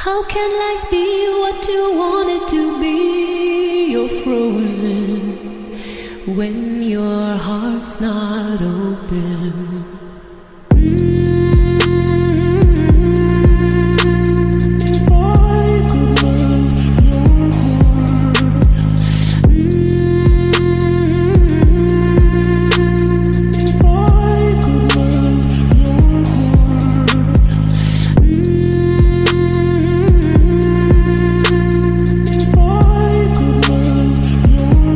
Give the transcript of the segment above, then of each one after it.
How can life be what you want it to be? You're frozen when your heart's not open. If I could melt your heart, if I could melt your heart, if I could melt your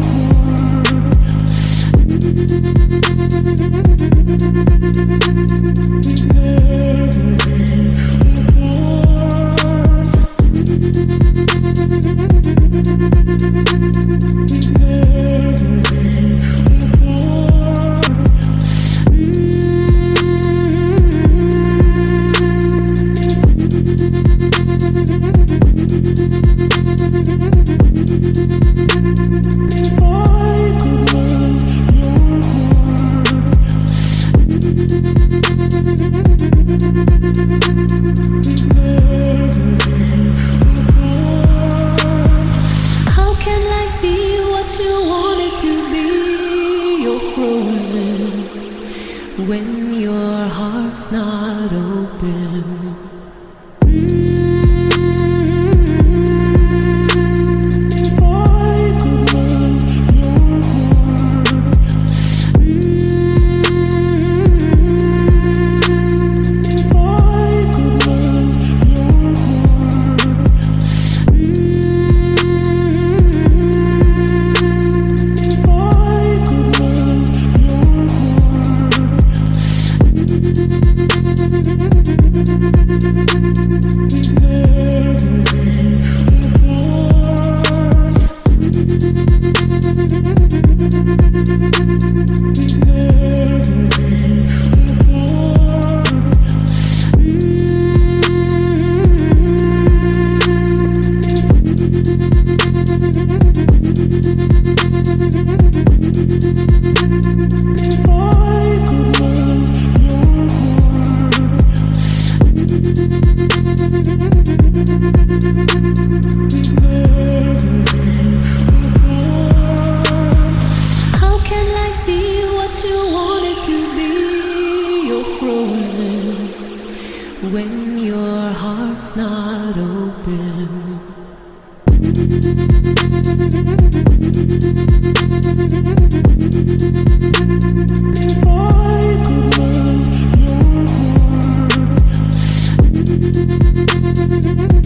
How can life be what you want it to be? You're frozen when your heart's not open. If I could melt your heart, if I could melt your heart, if I could melt your How can life be what you want it to be? You're frozen when your heart's not open. If I could melt your heart,